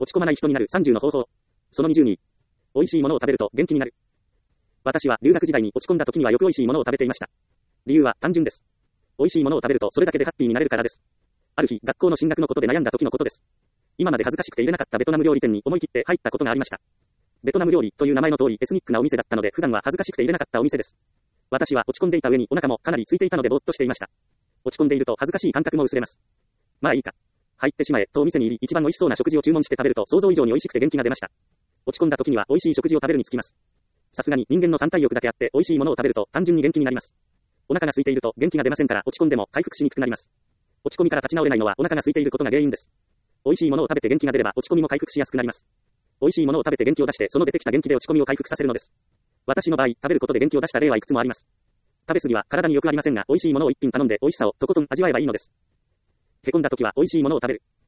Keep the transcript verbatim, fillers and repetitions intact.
落ち込まない人になるさんじゅうの方法。そのにじゅうに。美味しいものを食べると元気になる。私は留学時代に落ち込んだ時にはよく美味しいものを食べていました。理由は単純です。美味しいものを食べるとそれだけでハッピーになれるからです。ある日、学校の進学のことで悩んだ時のことです。今まで恥ずかしくて入れなかったベトナム料理店に思い切って入ったことがありました。ベトナム料理という名前の通りエスニックなお店だったので普段は恥ずかしくて入れなかったお店です。私は落ち込んでいた上にお腹もかなり空いていたのでぼーっとしていました。落ち込んでいると恥ずかしい感覚も薄れます。まあいいか。入ってしまえとお店に入り一番美味しそうな食事を注文して食べると想像以上に美味しくて元気が出ました。落ち込んだ時には美味しい食事を食べるにつきます。さすがに人間の三体欲だけあって美味しいものを食べると単純に元気になります。お腹が空いていると元気が出ませんから落ち込んでも回復しにくくなります。落ち込みから立ち直れないのはお腹が空いていることが原因です。美味しいものを食べて元気が出れば落ち込みも回復しやすくなります。美味しいものを食べて元気を出してその出てきた元気で落ち込みを回復させるのです。私の場合、食べることで元気を出した例はいくつもあります。食べ過ぎは体に良くありませんが美味しいものを一品頼んで美味しさをとことん味わえばいいのです。へこんだ時は美味しいものを食べる。